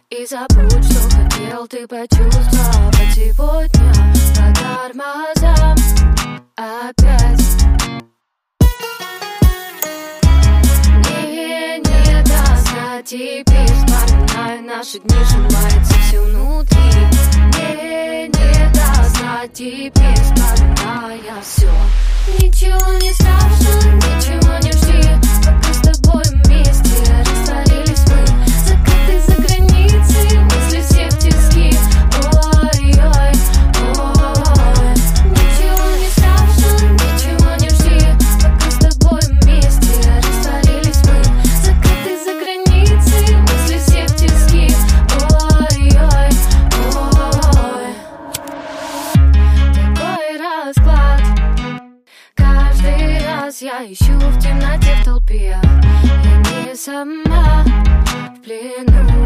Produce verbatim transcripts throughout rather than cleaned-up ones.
И забудь, что хотел ты почувствовать сегодня по тормозам опять. Мне не до сна теперь, вспоминаю наши дни, сжимается все внутри. Мне не до сна теперь, вспоминая все. Ничего не страшно, ничего не жди, пока с тобой вместе растворились мы. Закаты за границей, мысли все в тиски. Ой-ой, ой. Ничего не страшно, ничего не жди, пока с тобой вместе растворились мы. Закаты за границей, мысли все в тиски. Ой-ой, ой. Такой расклад. Каждый раз я ищу в темноте, в толпе. Я не сама в плену.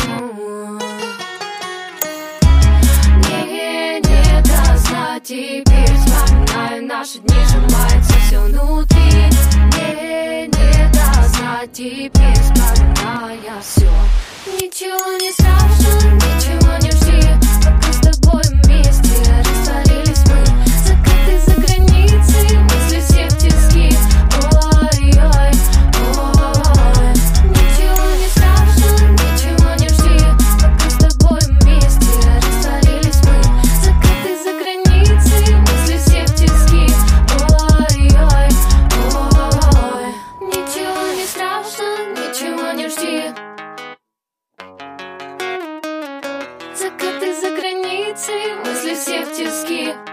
Мне не до сна теперь, вспоминаю наши дни, сжимается все внутри. Мне не до сна теперь, вспоминая все. Ничего не страшно, ничего не жди, пока с тобой вместе растворились мы. Закаты за границей, мысли все в тиски. Ой-ой, ой. Ничего не страшно, ничего не жди, пока с тобой вместе растворились мы. Закаты за границей, мысли все в тиски. Ой-ой, ой. Ничего не страшно, ничего не жди. Закаты за границей, мысли все в тиски.